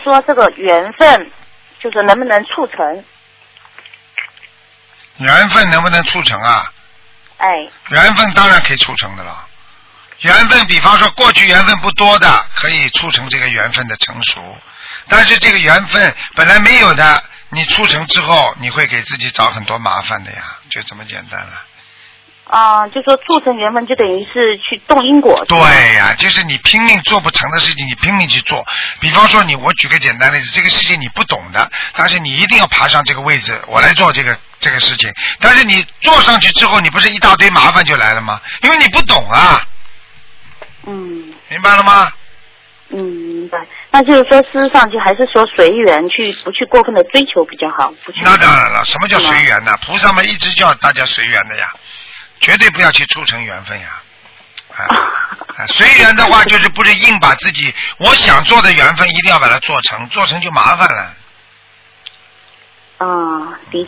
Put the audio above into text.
说这个缘分，就是能不能促成？ 缘分能不能促成啊？ 哎。 缘分当然可以促成的了。缘分，比方说过去缘分不多的，可以促成这个缘分的成熟。但是这个缘分本来没有的，你促成之后，你会给自己找很多麻烦的呀，就这么简单了。 就说促成缘分就等于是去动因果。 对呀，就是你拼命做不成的事情，你拼命去做。比方说我举个简单例子，这个事情你不懂的，但是你一定要爬上这个位置，我来做这个事情。但是你做上去之后，你不是一大堆麻烦就来了吗？因为你不懂啊。明白了吗？ 明白。那就是说，事实上就还是说随缘，不去过分的追求比较好。 那当然了，什么叫随缘呢？菩萨们一直叫大家随缘的呀，绝对不要去促成缘分呀。随缘的话，就是不是硬把自己我想做的缘分一定要把它做成，做成就麻烦了。